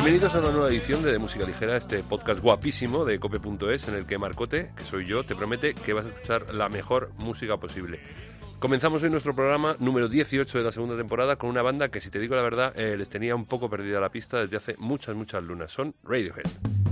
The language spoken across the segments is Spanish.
Bienvenidos a una nueva edición de Música Ligera, este podcast guapísimo de Cope.es, en el que Marcote, que soy yo, te promete que vas a escuchar la mejor música posible. Comenzamos hoy nuestro programa número 18 de la segunda temporada con una banda que, si te digo la verdad, les tenía un poco perdida la pista desde hace muchas lunas. Son Radiohead.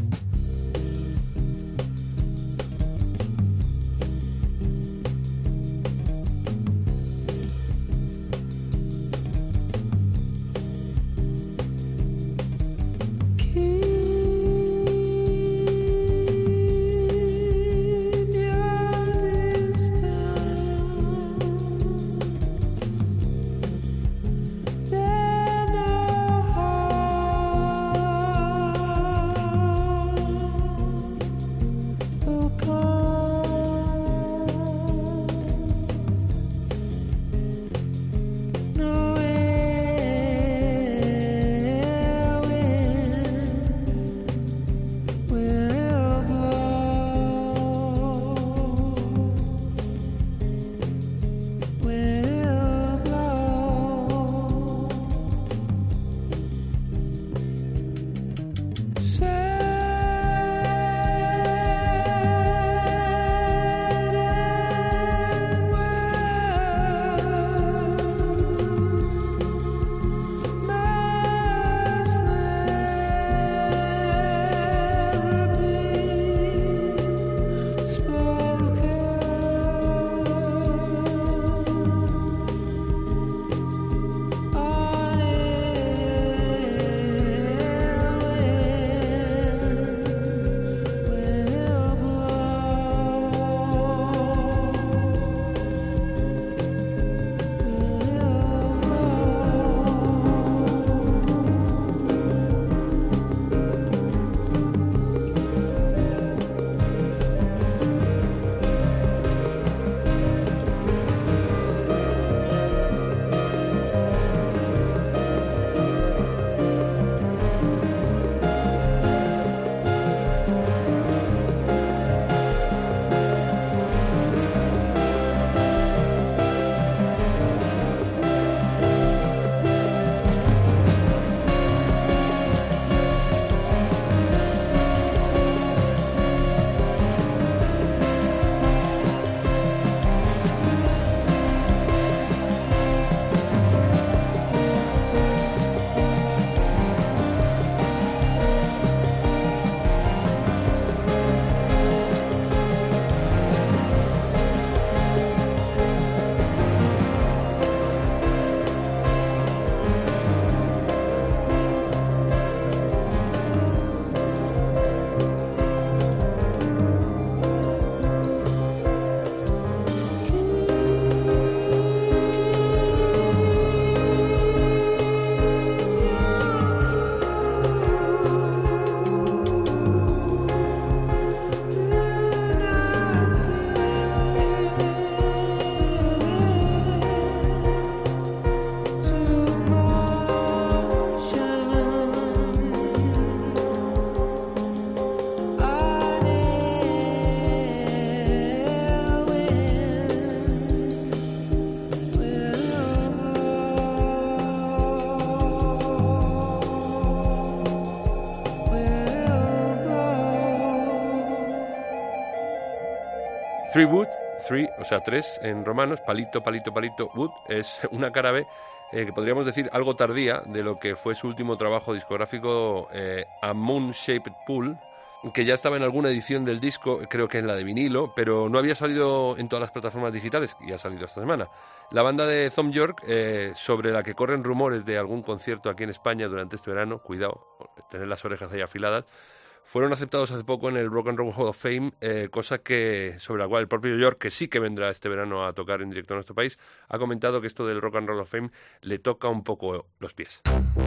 Three Wood, three, o sea, tres en romanos, palito, palito, palito, wood, es una cara B que podríamos decir algo tardía de lo que fue su último trabajo discográfico, A Moon-Shaped Pool, que ya estaba en alguna edición del disco, creo que en la de vinilo, pero no había salido en todas las plataformas digitales, y ha salido esta semana. La banda de Thom Yorke, sobre la que corren rumores de algún concierto aquí en España durante este verano, cuidado, tener las orejas ahí afiladas, fueron aceptados hace poco en el Rock and Roll Hall of Fame, cosa que sobre la cual el propio Yorke, que sí que vendrá este verano a tocar en directo en nuestro país, ha comentado que esto del Rock and Roll of Fame le toca un poco los pies.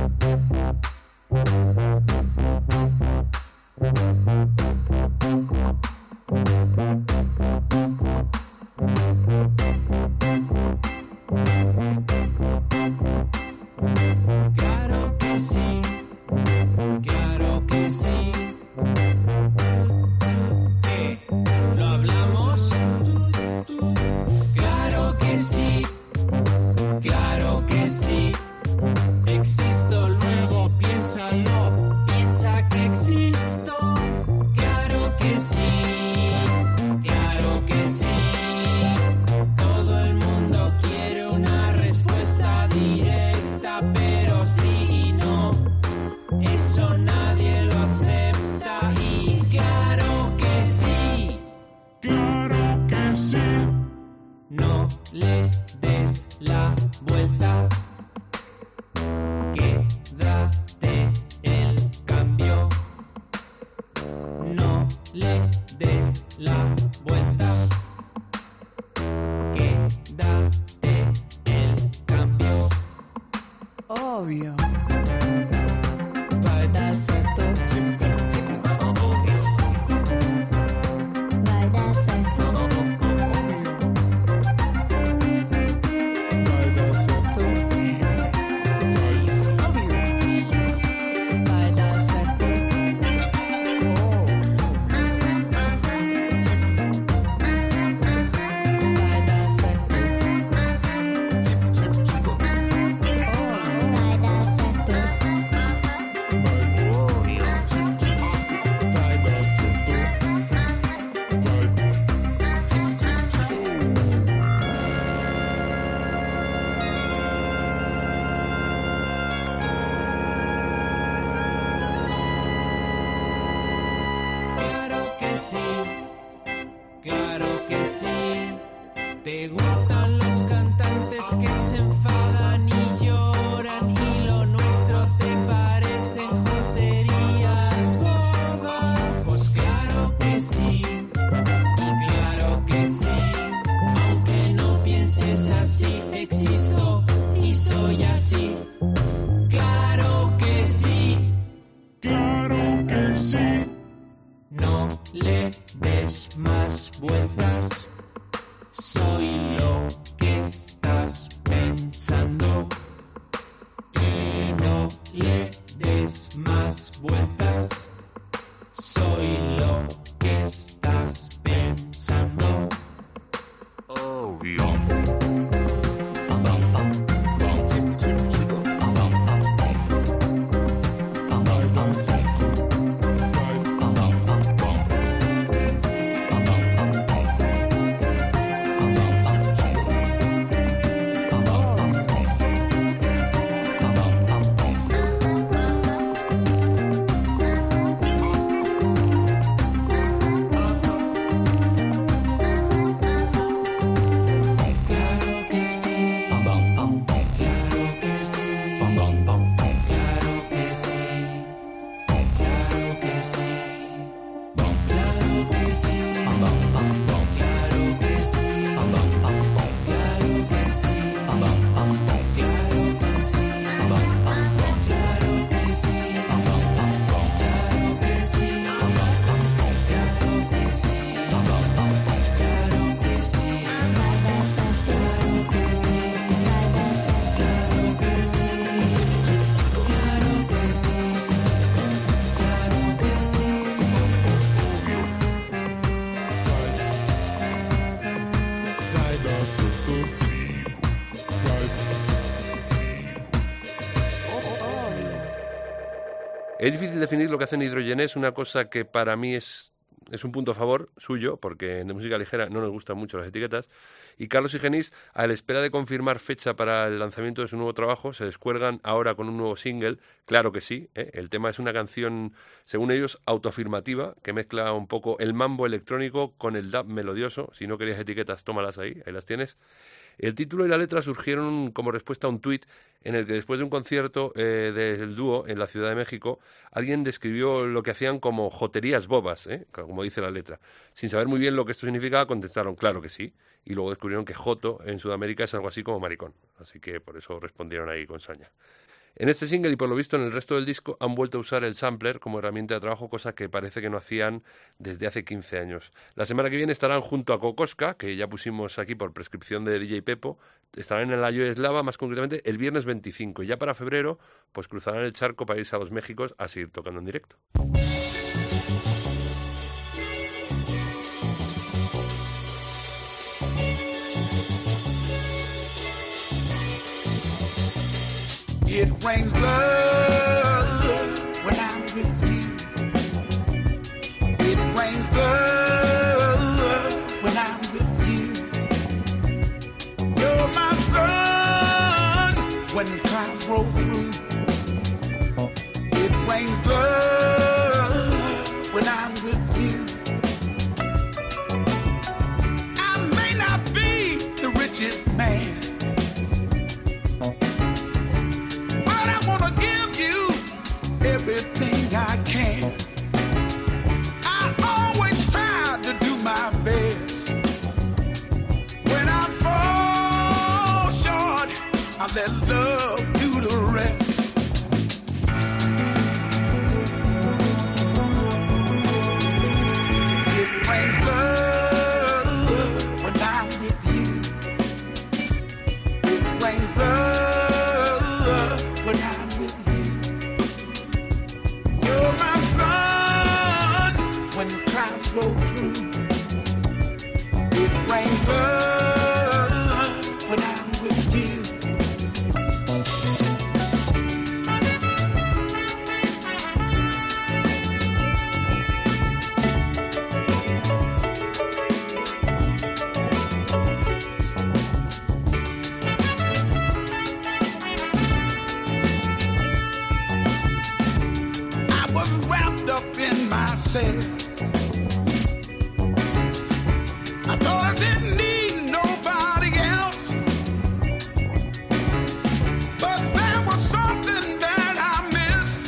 Claro que sí, claro que sí. ¿Lo hablamos? Claro que sí, claro que sí. Existe Claro que sí. No le des la vuelta. Quédate el cambio. No le des la vuelta. Quédate el cambio. Obvio. Perfecto. Claro que sí, te gustan los cantantes que se enfadan y lloran y lo nuestro te parecen joterías bobas. Pues claro que sí, y claro que sí, aunque no pienses así, existo y soy así. Claro que sí, Claro que sí. no le des más vueltas. Soy lo que estás pensando. Y no le des más vueltas. Soy lo que estás pensando. Obvio. Es difícil definir lo que hacen Hydrogenés, una cosa que para mí es un punto a favor suyo, porque de música ligera no nos gustan mucho las etiquetas, y Carlos y Genís, a la espera de confirmar fecha para el lanzamiento de su nuevo trabajo, se descuelgan ahora con un nuevo single, Claro que sí, el tema es una canción, según ellos, autoafirmativa, que mezcla un poco el mambo electrónico con el dub melodioso. Si no querías etiquetas, tómalas ahí las tienes. El título y la letra surgieron como respuesta a un tuit en el que después de un concierto del dúo en la Ciudad de México, alguien describió lo que hacían como joterías bobas, como dice la letra. Sin saber muy bien lo que esto significaba, contestaron claro que sí, y luego descubrieron que joto en Sudamérica es algo así como maricón, así que por eso respondieron ahí con saña. En este single y por lo visto en el resto del disco han vuelto a usar el sampler como herramienta de trabajo, cosa que parece que no hacían desde hace 15 años. La semana que viene estarán junto a Kokoska, que ya pusimos aquí por prescripción de DJ Pepo, estarán en la Yoeslava, más concretamente el viernes 25, y ya para febrero pues cruzarán el charco para irse a los Méxicos a seguir tocando en directo. It rains blood when I'm with you. It rains blood when I'm with you. You're my sun when the clouds roll through. It rains blood when I'm with you. let love do the rest. It brings love when I'm with you. It brings love when I'm with you. You're my sun when clouds roll through. It brings love when I'm with you. I was wrapped up in myself. I thought I didn't need nobody else, but there was something that I missed.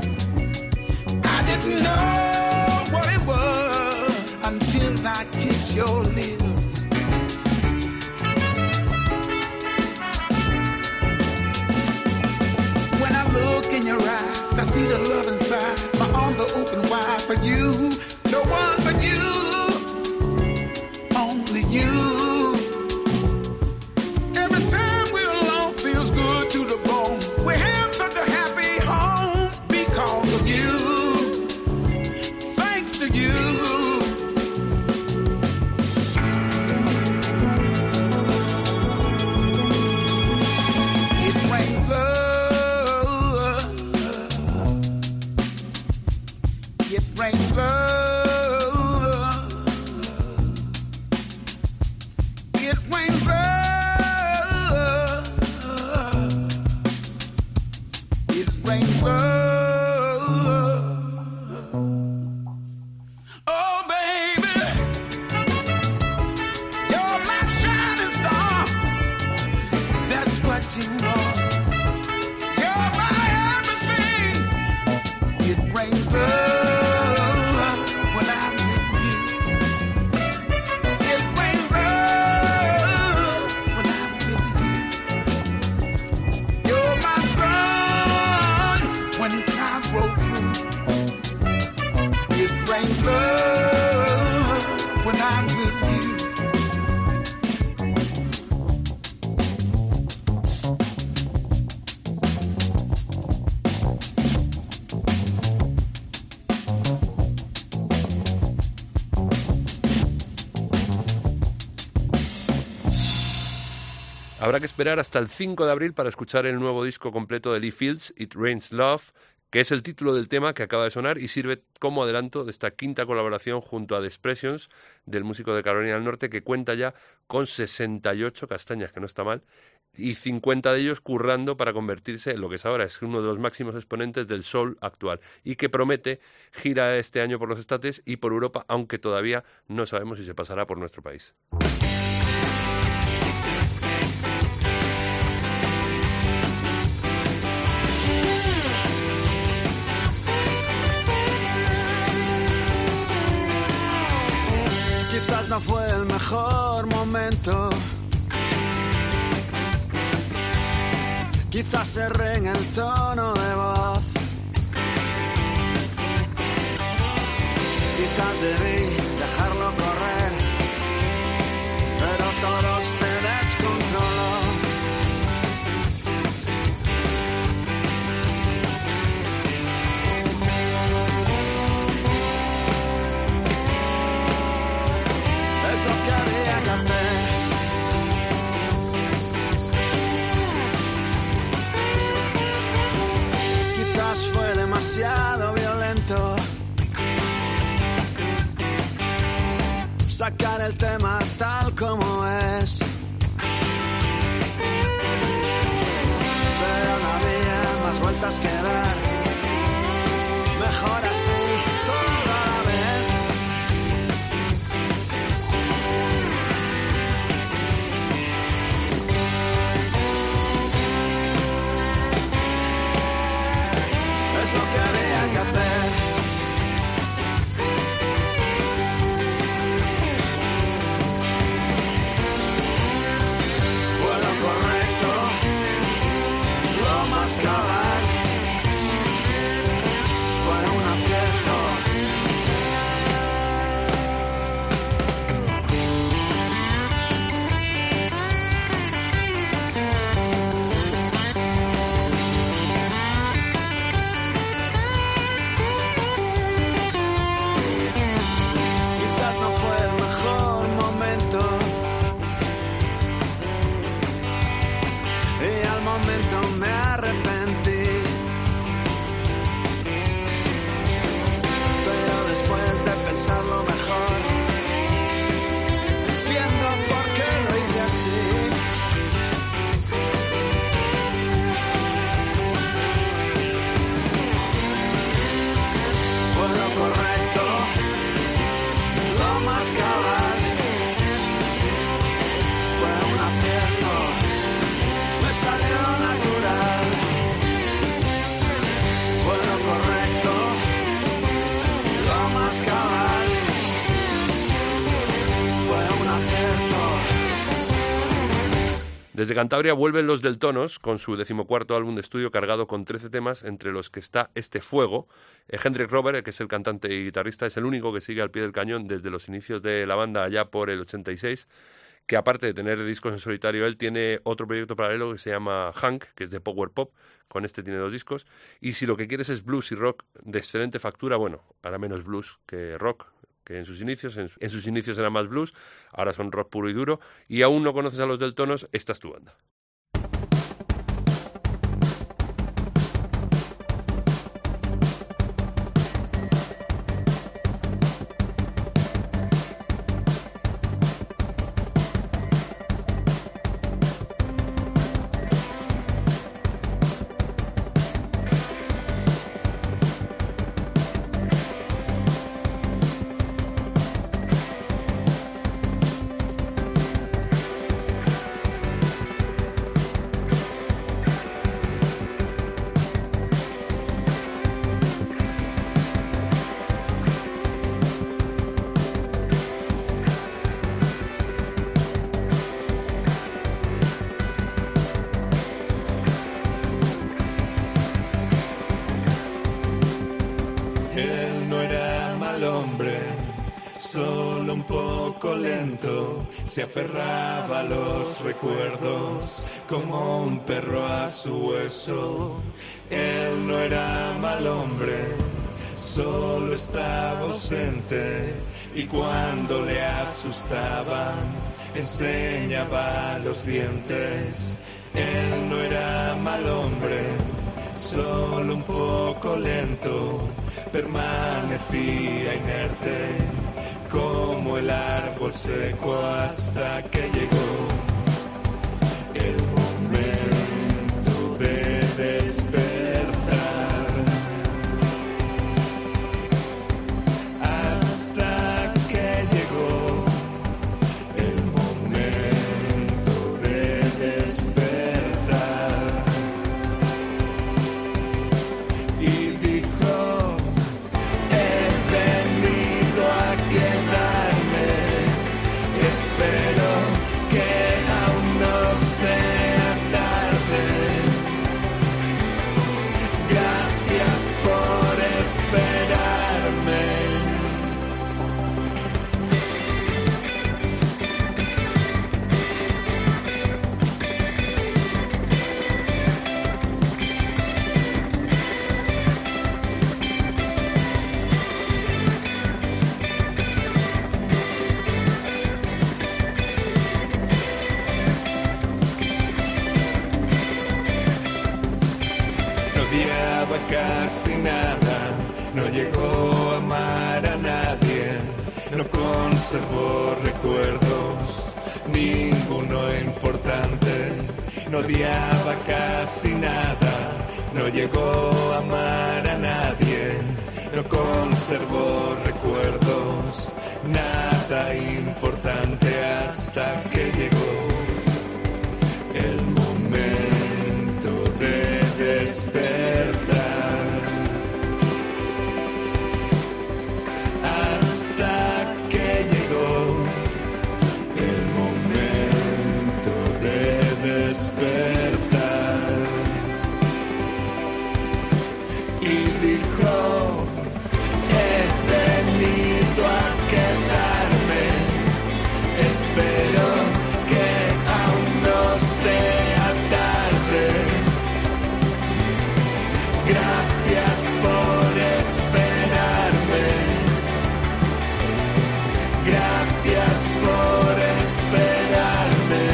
I didn't know what it was until I kissed your lips. When I look in your eyes, I see the love inside. My arms are open wide for you, no one but you. Only you. Every time we're alone feels good to the bone. We have such a happy home because of you. Thanks to you. It brings love. It brings love. It brings love. It brings love. Oh, baby, you're my shining star. That's what you are. You're my everything. It brings love when I'm with you. It brings love when I'm with you. You're my sun when clouds roll through. It brings love when I'm with you. Habrá que esperar hasta el 5 de abril para escuchar el nuevo disco completo de Lee Fields, It Rains Love, que es el título del tema que acaba de sonar y sirve como adelanto de esta quinta colaboración junto a The Expressions del músico de Carolina del Norte, que cuenta ya con 68 castañas, que no está mal, y 50 de ellos currando para convertirse en lo que es ahora, es uno de los máximos exponentes del soul actual, y que promete gira este año por los Estates y por Europa, aunque todavía no sabemos si se pasará por nuestro país. Quizás no fue el mejor momento, quizás erré en el tono de voz, quizás debí dejarlo correr, pero todo se descontroló. Es lo que había que hacer. Quizás fue demasiado violento sacar el tema tal como es, pero no había más vueltas que dar. Mejor así, todo a la vez. Es lo que había que hacer. Fue lo correcto. Desde Cantabria vuelven los Deltonos con su 14º álbum de estudio cargado con 13 temas, entre los que está este Fuego. Hendrik Robert, que es el cantante y guitarrista, es el único que sigue al pie del cañón desde los inicios de la banda allá por el 86, que aparte de tener discos en solitario, él tiene otro proyecto paralelo que se llama Hank, que es de power pop. Con este tiene 2 discos. Y si lo que quieres es blues y rock de excelente factura, bueno, ahora menos blues que rock, que en sus inicios era más blues, ahora son rock puro y duro, y aún no conoces a los Deltonos, esta es tu banda. Solo un poco lento, se aferraba a los recuerdos como un perro a su hueso. Él no era mal hombre, solo estaba ausente, y cuando le asustaban enseñaba los dientes. Él no era mal hombre, solo un poco lento, permanecía inerte como el árbol seco hasta que llegó el momento de despertar. Hasta que llegó el momento de despertar. Y dijo: he venido a quedarme, espero que aún no sea tarde. Gracias por esperarme. No odiaba casi nada, no llegó a amar a nadie, no conservó recuerdos, ninguno importante. No odiaba casi nada, no llegó a amar a nadie, no conservó recuerdos, nada importante, hasta que llegó el momento de despertar. Hasta que llegó el momento de despertar. Y dijo: he venido a quedarme, espero que aún no sea tarde. Gracias por esperarme. Gracias por esperarme.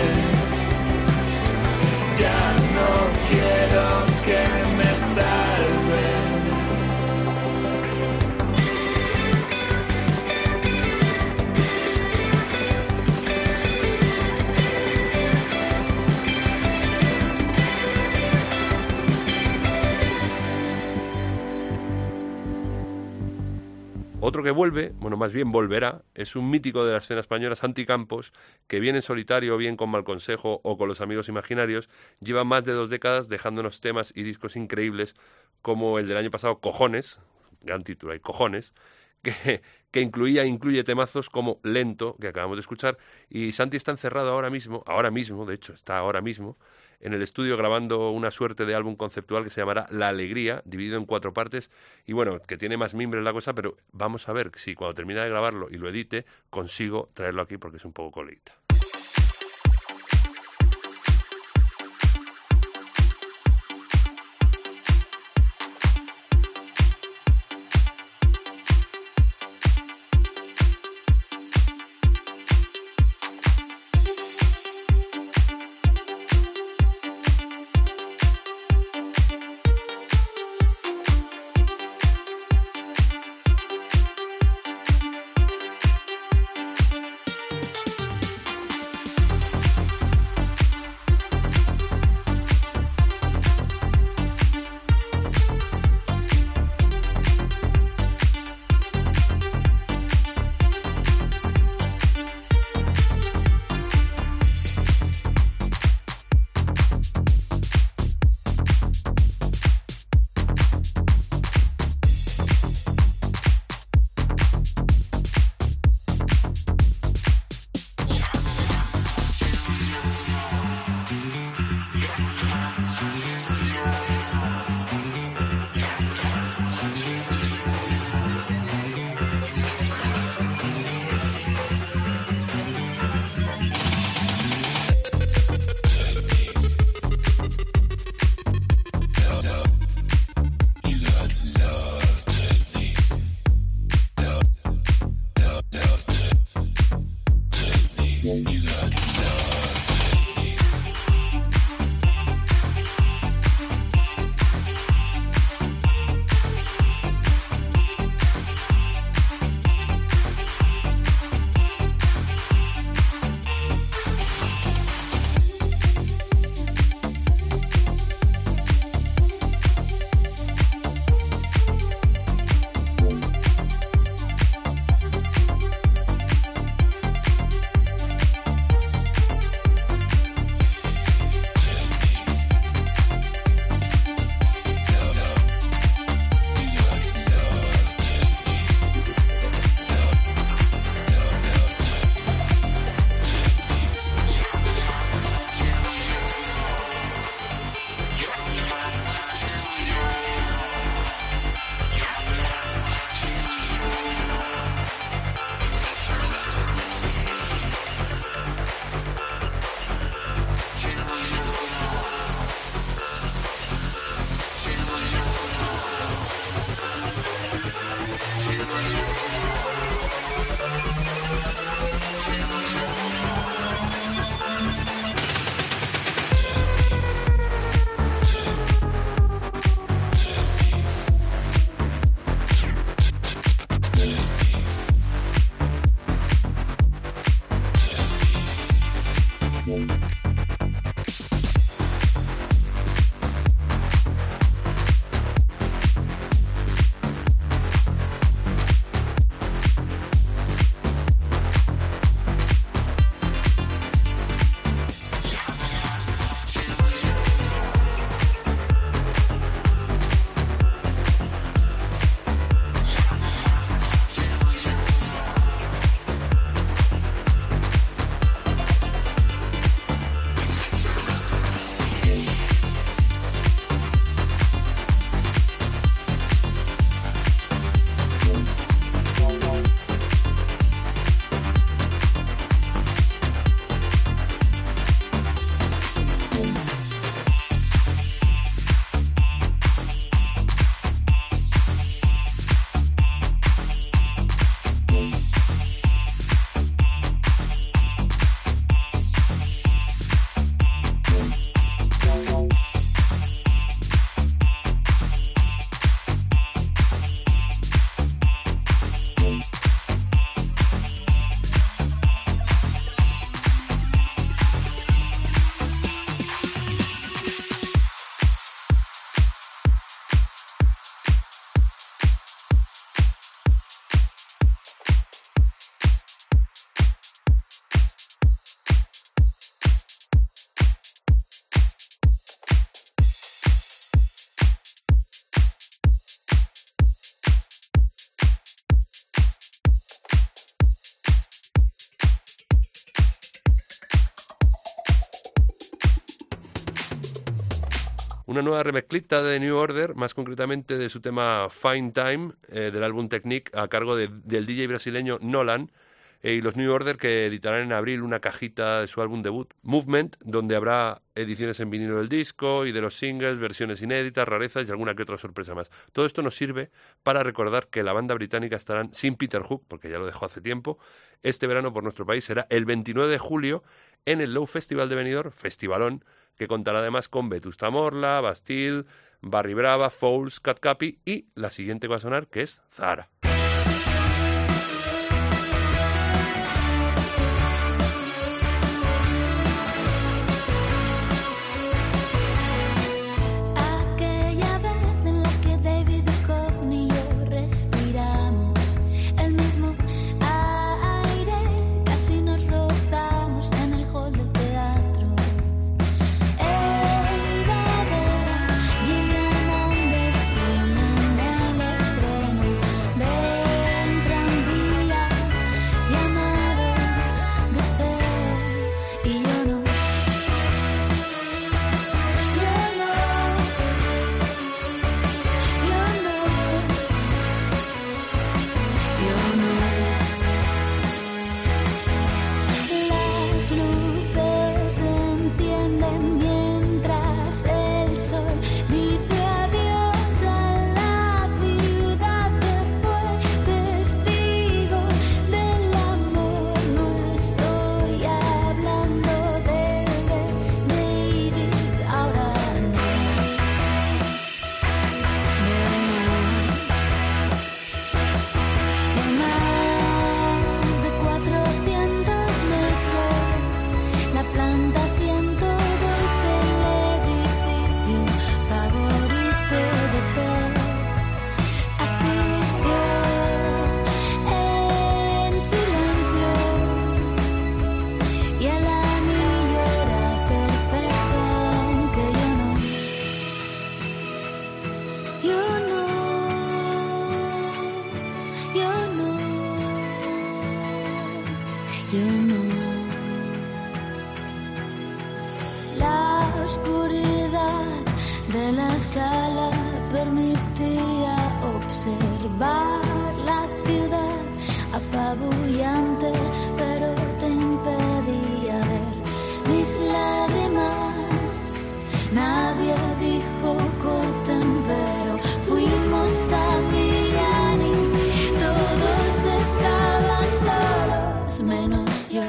Ya no quiero que me salven. Otro que vuelve, bueno, más bien volverá, es un mítico de la escena española, Santi Campos, que bien en solitario, bien con Mal Consejo o con los Amigos Imaginarios, lleva más de 2 décadas dejándonos temas y discos increíbles como el del año pasado, Cojones, gran título, hay Cojones, que incluye temazos como Lento, que acabamos de escuchar, y Santi está encerrado ahora mismo, de hecho, está ahora mismo, en el estudio grabando una suerte de álbum conceptual que se llamará La Alegría, dividido en 4 partes, y bueno, que tiene más mimbres la cosa, pero vamos a ver si cuando termine de grabarlo y lo edite, consigo traerlo aquí porque es un poco coleguita. Una nueva remezclita de New Order, más concretamente de su tema Fine Time, del álbum Technique, a cargo del DJ brasileño Nolan, y los New Order, que editarán en abril una cajita de su álbum debut, Movement, donde habrá ediciones en vinilo del disco y de los singles, versiones inéditas, rarezas y alguna que otra sorpresa más. Todo esto nos sirve para recordar que la banda británica estarán sin Peter Hook, porque ya lo dejó hace tiempo. Este verano por nuestro país será el 29 de julio en el Low Festival de Benidorm, festivalón, que contará además con Vetusta Morla, Bastille, Barry Brava, Fouls, Cat Capi y la siguiente que va a sonar, que es Zahara. de la sala permitía observar la ciudad apabullante, pero te impedía ver mis lágrimas. Nadie dijo corten, pero fuimos a Miami. Todos estaban solos menos yo.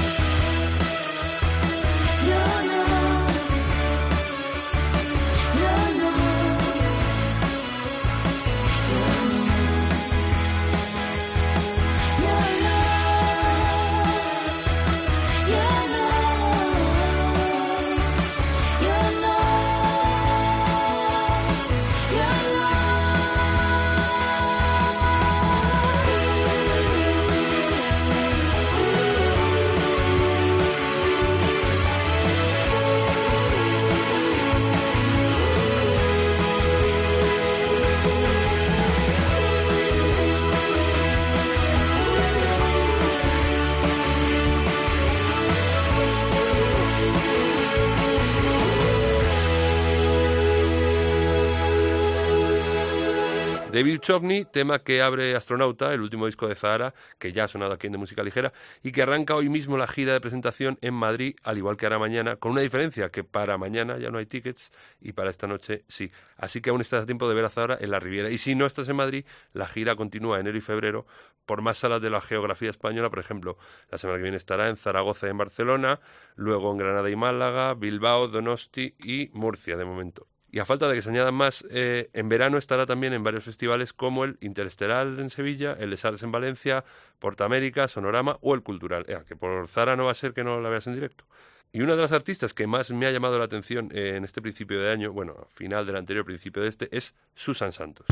David Duchovny, tema que abre Astronauta, el último disco de Zahara, que ya ha sonado aquí en De Música Ligera, y que arranca hoy mismo la gira de presentación en Madrid, al igual que hará mañana, con una diferencia, que para mañana ya no hay tickets y para esta noche sí. Así que aún estás a tiempo de ver a Zahara en la Riviera. Y si no estás en Madrid, la gira continúa enero y febrero por más salas de la geografía española. Por ejemplo, la semana que viene estará en Zaragoza y en Barcelona, luego en Granada y Málaga, Bilbao, Donosti y Murcia de momento. Y a falta de que se añadan más, en verano estará también en varios festivales como el Interestelar en Sevilla, el Les Arts en Valencia, Portamérica, Sonorama o el Cultural. Que por Zahara no va a ser que no la veas en directo. Y una de las artistas que más me ha llamado la atención en este principio de año, bueno, final del anterior, principio de este, es Susan Santos.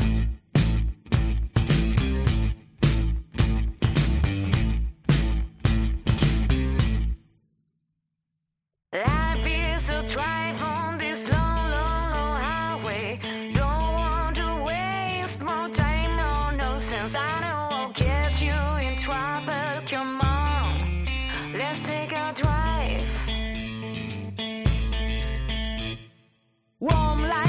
Warm light.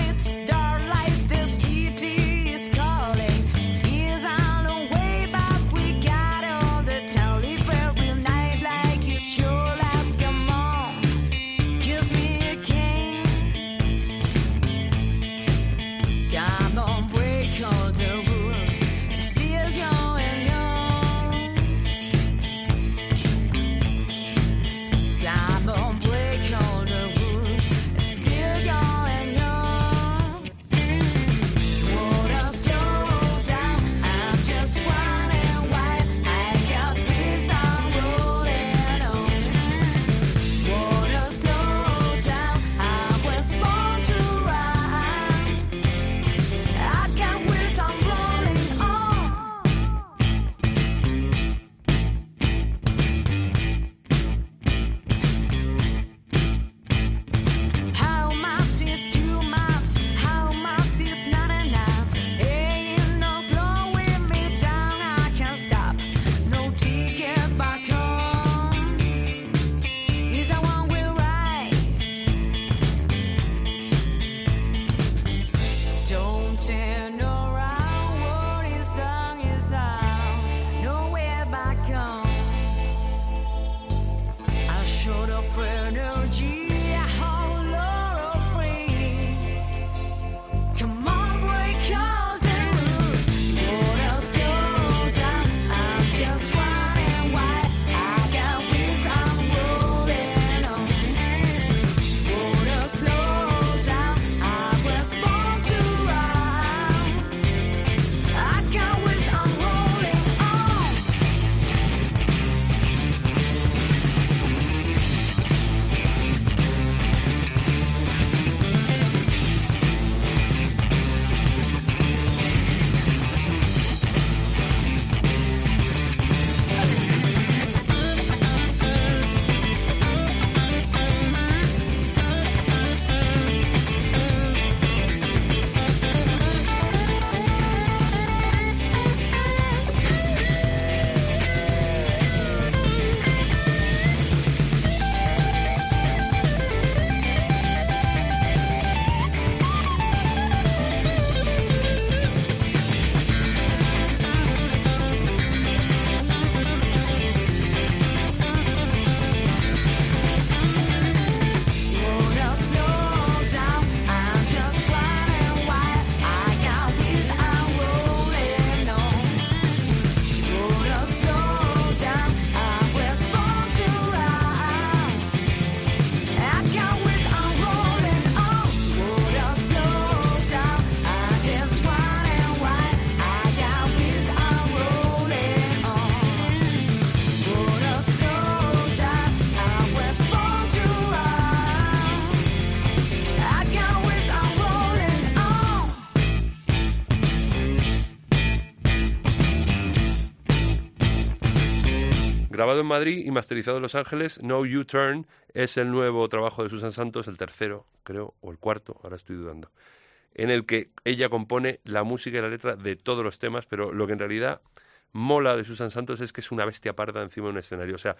Grabado en Madrid y masterizado en Los Ángeles, No U-Turn es el nuevo trabajo de Susan Santos, el tercero, creo, o el cuarto, ahora estoy dudando, en el que ella compone la música y la letra de todos los temas, pero lo que en realidad mola de Susan Santos es que es una bestia parda encima de un escenario. O sea,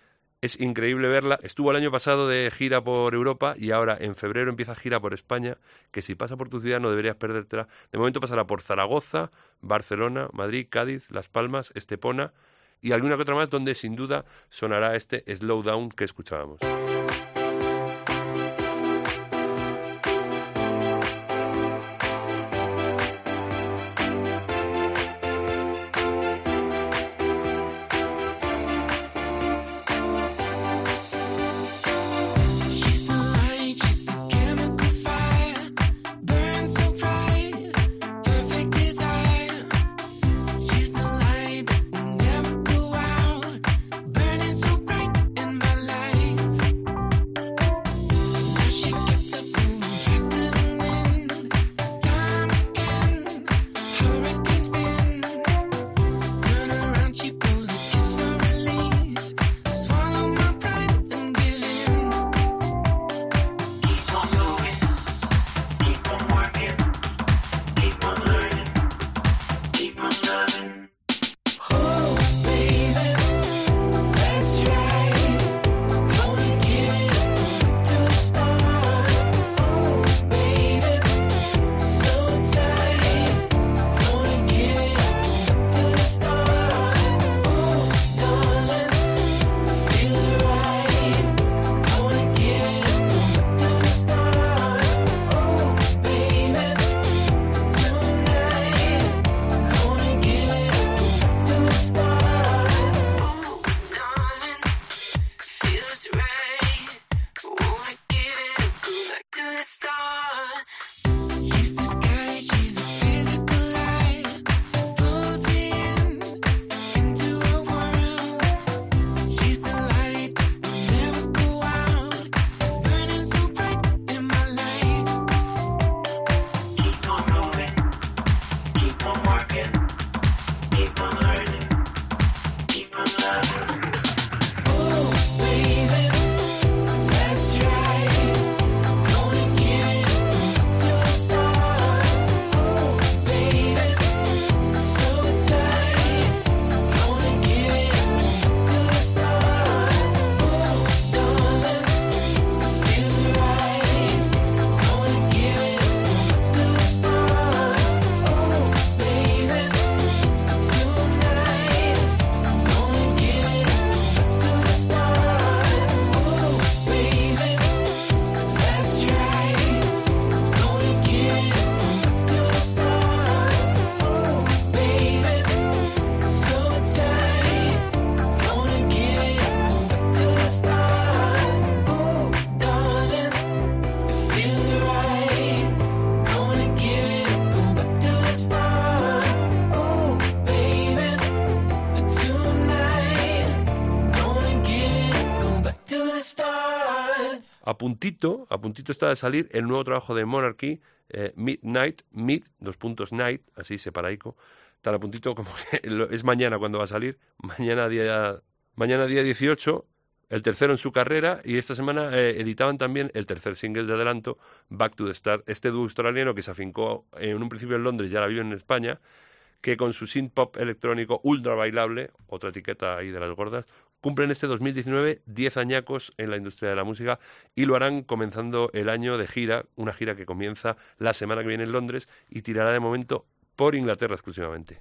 es increíble verla. Estuvo el año pasado de gira por Europa y ahora en febrero empieza gira por España, que si pasa por tu ciudad no deberías perdértela. De momento pasará por Zaragoza, Barcelona, Madrid, Cádiz, Las Palmas, Estepona y alguna que otra más donde sin duda sonará este Slow Down que escuchábamos. A puntito está de salir el nuevo trabajo de Monarchy, Midnight, Night, así separaico, tan a puntito como que es mañana cuando va a salir, mañana día 18, el tercero en su carrera, y esta semana editaban también el tercer single de adelanto, Back to the Start, este dúo australiano que se afincó en un principio en Londres y ahora vive en España, que con su synth pop electrónico ultra bailable, otra etiqueta ahí de las gordas, cumplen este 2019 10 añacos en la industria de la música y lo harán comenzando el año de gira, una gira que comienza la semana que viene en Londres y tirará de momento por Inglaterra exclusivamente.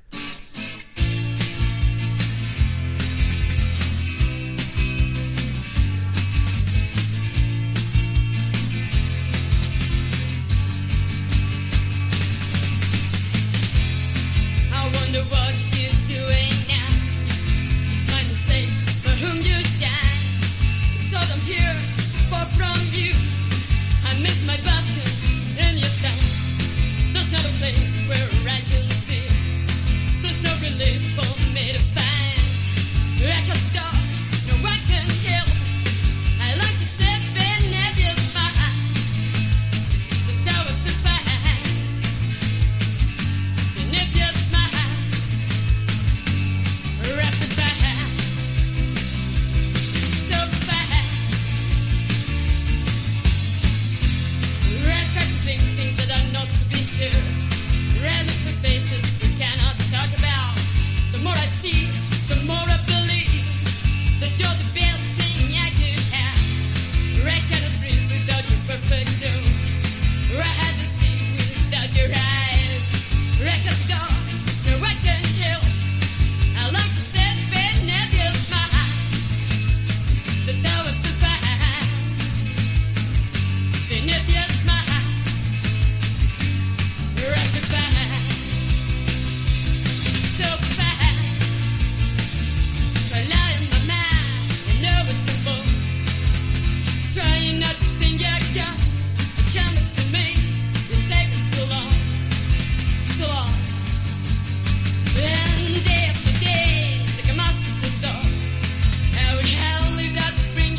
Bring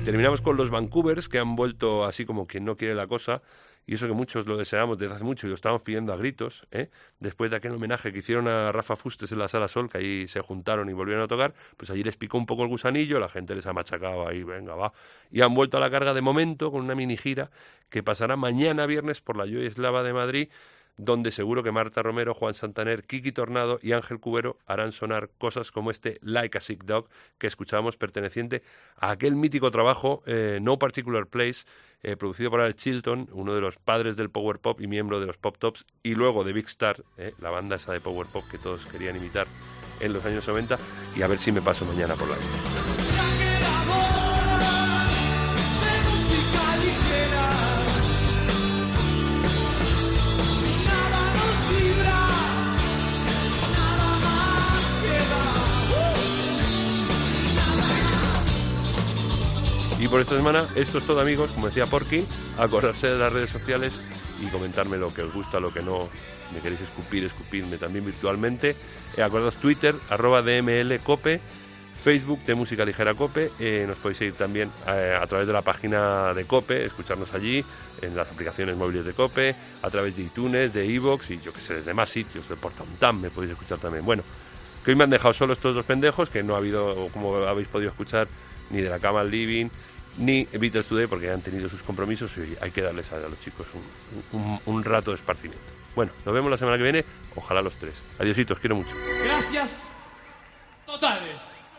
terminamos con los Vancouvers, que han vuelto así como quien no quiere la cosa, y eso que muchos lo deseamos desde hace mucho y lo estábamos pidiendo a gritos, después de aquel homenaje que hicieron a Rafa Fustes en la Sala Sol, que ahí se juntaron y volvieron a tocar, pues allí les picó un poco el gusanillo, la gente les ha machacado ahí, venga, va, y han vuelto a la carga de momento con una mini gira que pasará mañana viernes por la Joy Eslava de Madrid, donde seguro que Marta Romero, Juan Santaner, Kiki Tornado y Ángel Cubero harán sonar cosas como este Like a Sick Dog que escuchábamos, perteneciente a aquel mítico trabajo No Particular Place, producido por Al Chilton, uno de los padres del power pop y miembro de los Pop Tops, y luego de Big Star, la banda esa de power pop que todos querían imitar en los años 90, y a ver si me paso mañana por la vida. Y por esta semana, esto es todo, amigos. Como decía Porky, acordarse de las redes sociales y comentarme lo que os gusta, lo que no. Me queréis escupirme también virtualmente. Acordaos Twitter, @DMLCope, Facebook de Música Ligera Cope. Nos podéis seguir también a través de la página de Cope, escucharnos allí, en las aplicaciones móviles de Cope, a través de iTunes, de iVoox y yo que sé, de más sitios, de Portamtam me podéis escuchar también. Bueno, que hoy me han dejado solo estos dos pendejos, que no ha habido, como habéis podido escuchar, ni de la cama al living, ni Beatles Today, porque han tenido sus compromisos y hay que darles a los chicos un rato de esparcimiento. Bueno, nos vemos la semana que viene, ojalá los tres. Adiósitos, quiero mucho. Gracias totales.